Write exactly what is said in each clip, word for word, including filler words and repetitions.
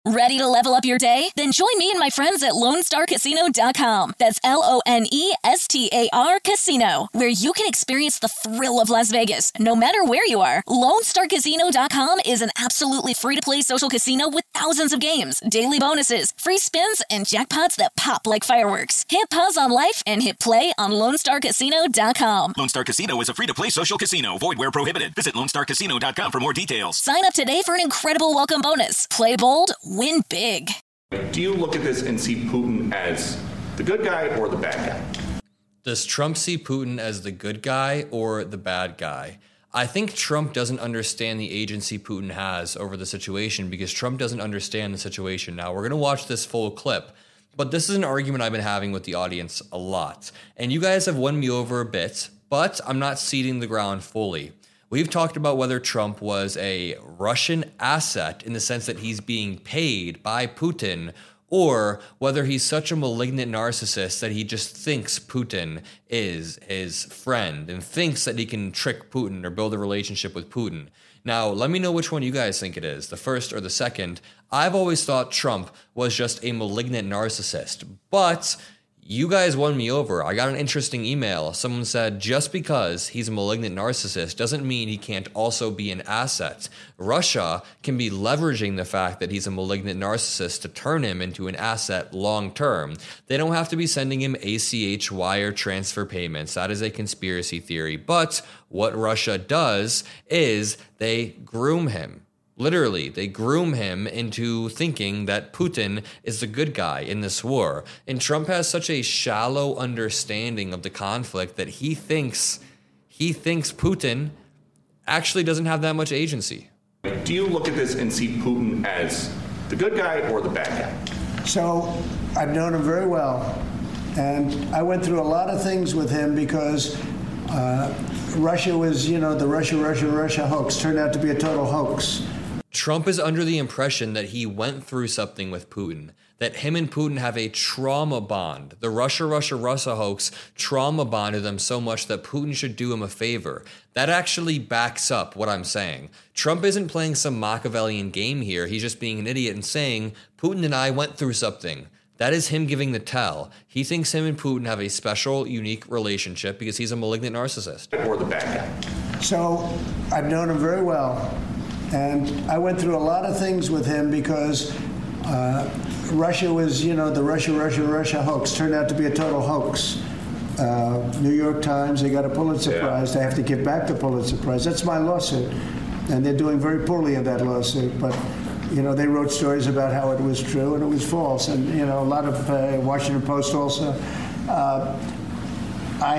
Ready to level up your day? Then join me and my friends at Lone Star Casino dot com. That's L O N E S T A R Casino, where you can experience the thrill of Las Vegas, no matter where you are. Lone Star Casino dot com is an absolutely free-to-play social casino with thousands of games, daily bonuses, free spins, and jackpots that pop like fireworks. Hit pause on life and hit play on Lone Star Casino dot com. Lone Star Casino is a free-to-play social casino. Void where prohibited. Visit Lone Star Casino dot com for more details. Sign up today for an incredible welcome bonus. Play bold, win big. Do you look at this and see Putin as the good guy or the bad guy? Does Trump see Putin as the good guy or the bad guy? I think Trump doesn't understand the agency Putin has over the situation because Trump doesn't understand the situation. Now, we're going to watch this full clip, but this is an argument I've been having with the audience a lot. And you guys have won me over a bit, but I'm not ceding the ground fully. We've talked about whether Trump was a Russian asset in the sense that he's being paid by Putin, or whether he's such a malignant narcissist that he just thinks Putin is his friend and thinks that he can trick Putin or build a relationship with Putin. Now, let me know which one you guys think it is, the first or the second. I've always thought Trump was just a malignant narcissist, but you guys won me over. I got an interesting email. Someone said, just because he's a malignant narcissist doesn't mean he can't also be an asset. Russia can be leveraging the fact that he's a malignant narcissist to turn him into an asset long term. They don't have to be sending him A C H wire transfer payments. That is a conspiracy theory. But what Russia does is they groom him. Literally, they groom him into thinking that Putin is the good guy in this war. And Trump has such a shallow understanding of the conflict that he thinks he thinks Putin actually doesn't have that much agency. Do you look at this and see Putin as the good guy or the bad guy? So I've known him very well, and I went through a lot of things with him because uh, Russia was, you know, the Russia, Russia, Russia hoax turned out to be a total hoax. Trump is under the impression that he went through something with Putin, that him and Putin have a trauma bond. The Russia, Russia, Russia hoax trauma bonded them so much that Putin should do him a favor. That actually backs up what I'm saying. Trump isn't playing some Machiavellian game here. He's just being an idiot and saying, Putin and I went through something. That is him giving the tell. He thinks him and Putin have a special, unique relationship because he's a malignant narcissist. Or the bad guy. So I've known him very well. And I went through a lot of things with him because uh, Russia was, you know, the Russia, Russia, Russia hoax turned out to be a total hoax. Uh, New York Times, they got a Pulitzer yeah. Prize. They have to give back the Pulitzer Prize. That's my lawsuit. And they're doing very poorly in that lawsuit. But, you know, they wrote stories about how it was true and it was false. And, you know, a lot of uh, Washington Post also. Uh, I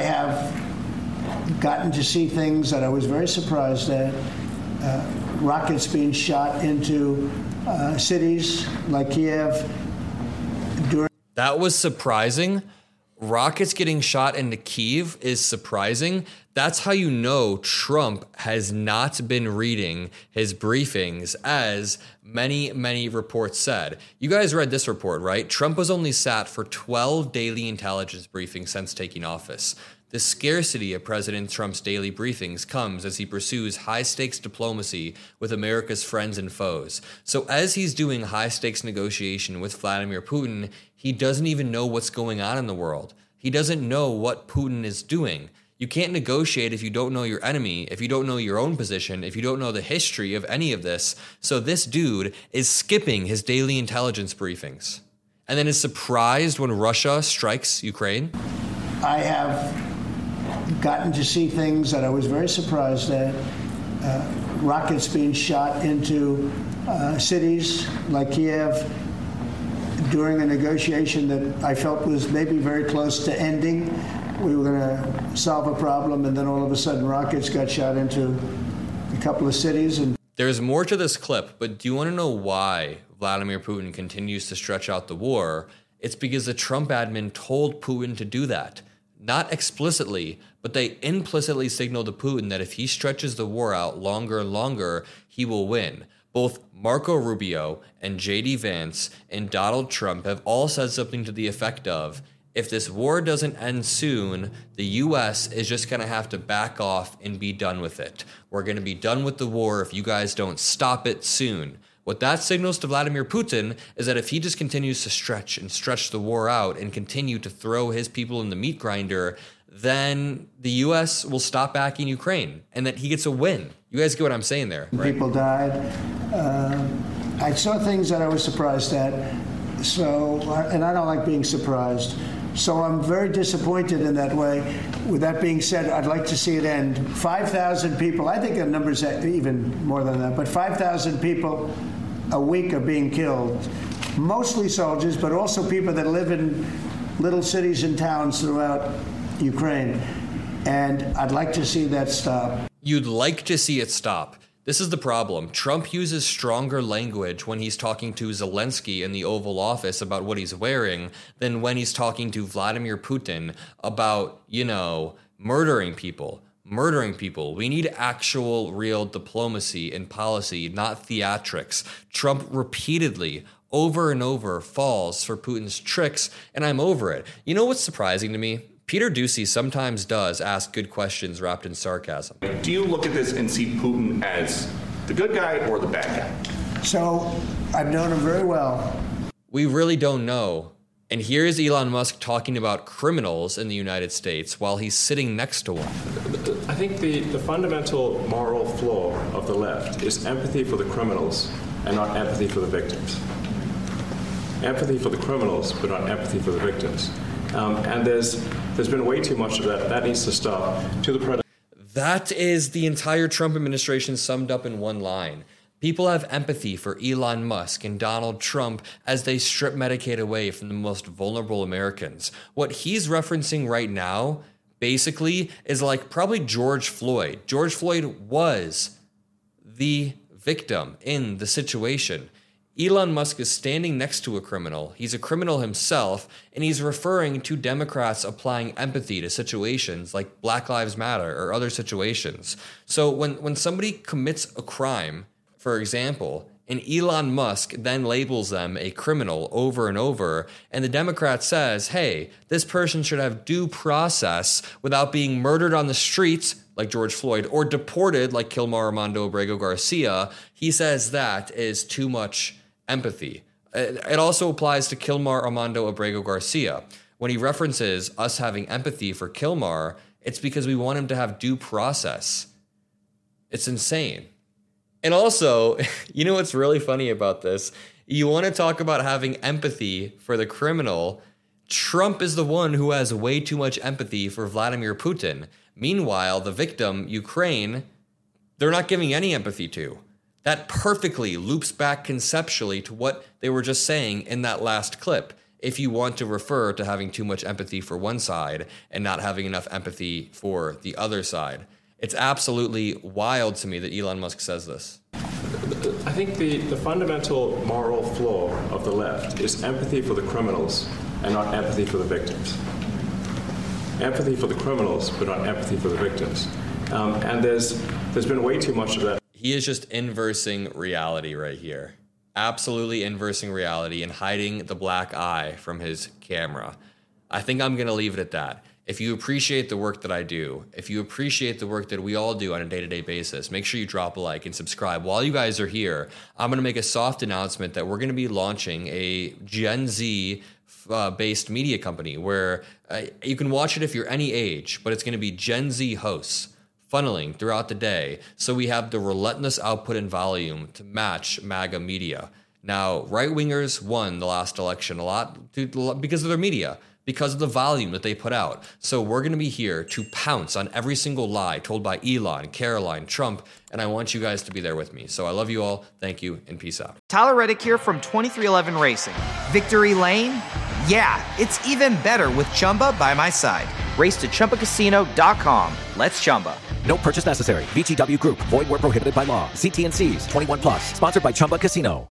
have gotten to see things that I was very surprised at. Uh, rockets being shot into uh, cities like Kiev. During- that was surprising. Rockets getting shot into Kiev is surprising. That's how you know Trump has not been reading his briefings, as many, many reports said. You guys read this report, right? Trump was only sat for twelve daily intelligence briefings since taking office. The scarcity of President Trump's daily briefings comes as he pursues high-stakes diplomacy with America's friends and foes. So as he's doing high-stakes negotiation with Vladimir Putin, he doesn't even know what's going on in the world. He doesn't know what Putin is doing. You can't negotiate if you don't know your enemy, if you don't know your own position, if you don't know the history of any of this. So this dude is skipping his daily intelligence briefings and then is surprised when Russia strikes Ukraine. I have gotten to see things that I was very surprised at. Uh, rockets being shot into uh, cities like Kiev during a negotiation that I felt was maybe very close to ending. We were going to solve a problem, and then all of a sudden rockets got shot into a couple of cities. And there's more to this clip, but do you want to know why Vladimir Putin continues to stretch out the war? It's because the Trump admin told Putin to do that. Not explicitly, but they implicitly signaled to Putin that if he stretches the war out longer and longer, he will win. Both Marco Rubio and J D Vance and Donald Trump have all said something to the effect of, if this war doesn't end soon, the U S is just going to have to back off and be done with it. We're going to be done with the war if you guys don't stop it soon. What that signals to Vladimir Putin is that if he just continues to stretch and stretch the war out and continue to throw his people in the meat grinder, then the U S will stop backing Ukraine and that he gets a win. You guys get what I'm saying there, right? People died. Uh, I saw things that I was surprised at. So, and I don't like being surprised. So I'm very disappointed in that way. With that being said, I'd like to see it end. five thousand people, I think the number's even more than that, but five thousand people a week are being killed. Mostly soldiers, but also people that live in little cities and towns throughout Ukraine. And I'd like to see that stop. You'd like to see it stop. This is the problem. Trump uses stronger language when he's talking to Zelensky in the Oval Office about what he's wearing than when he's talking to Vladimir Putin about, you know, murdering people. Murdering people. We need actual, real diplomacy and policy, not theatrics. Trump repeatedly, over and over, falls for Putin's tricks, and I'm over it. You know what's surprising to me? Peter Doocy sometimes does ask good questions wrapped in sarcasm. Do you look at this and see Putin as the good guy or the bad guy? So I've known him very well. We really don't know. And here's Elon Musk talking about criminals in the United States while he's sitting next to one. I think the, the fundamental moral flaw of the left is empathy for the criminals and not empathy for the victims. Empathy for the criminals, but not empathy for the victims. Um, and there's there's been way too much of that. That needs to stop. To the president. That is the entire Trump administration summed up in one line. People have empathy for Elon Musk and Donald Trump as they strip Medicaid away from the most vulnerable Americans. What he's referencing right now, basically, is like probably George Floyd. George Floyd was the victim in the situation. Elon Musk is standing next to a criminal. He's a criminal himself, and he's referring to Democrats applying empathy to situations like Black Lives Matter or other situations. So when, when somebody commits a crime, for example, and Elon Musk then labels them a criminal over and over, and the Democrat says, hey, this person should have due process without being murdered on the streets like George Floyd or deported like Kilmar Armando Abrego Garcia, he says that is too much empathy. It also applies to Kilmar Armando Abrego Garcia. When he references us having empathy for Kilmar, it's because we want him to have due process. It's insane. And also, you know what's really funny about this? You want to talk about having empathy for the criminal. Trump is the one who has way too much empathy for Vladimir Putin. Meanwhile, the victim, Ukraine, they're not giving any empathy to. That perfectly loops back conceptually to what they were just saying in that last clip. If you want to refer to having too much empathy for one side and not having enough empathy for the other side. It's absolutely wild to me that Elon Musk says this. I think the, the fundamental moral flaw of the left is empathy for the criminals and not empathy for the victims. Empathy for the criminals, but not empathy for the victims. Um, and there's there's been way too much of that. He is just inversing reality right here. Absolutely inversing reality and hiding the black eye from his camera. I think I'm going to leave it at that. If you appreciate the work that I do, if you appreciate the work that we all do on a day-to-day basis, make sure you drop a like and subscribe. While you guys are here, I'm going to make a soft announcement that we're going to be launching a Gen Z uh, based media company where uh, you can watch it if you're any age, but it's going to be Gen Z hosts funneling throughout the day, so we have the relentless output and volume to match MAGA media. Now, right-wingers won the last election a lot because of their media, because of the volume that they put out. So we're going to be here to pounce on every single lie told by Elon, Caroline, Trump, and I want you guys to be there with me. So I love you all. Thank you, and peace out. Tyler Reddick here from twenty-three eleven Racing. Victory Lane? Yeah, it's even better with Chumba by my side. Race to Chumba Casino dot com. Let's Chumba. No purchase necessary. V G W Group. Void where prohibited by law. See T and C's. twenty-one plus. Sponsored by Chumba Casino.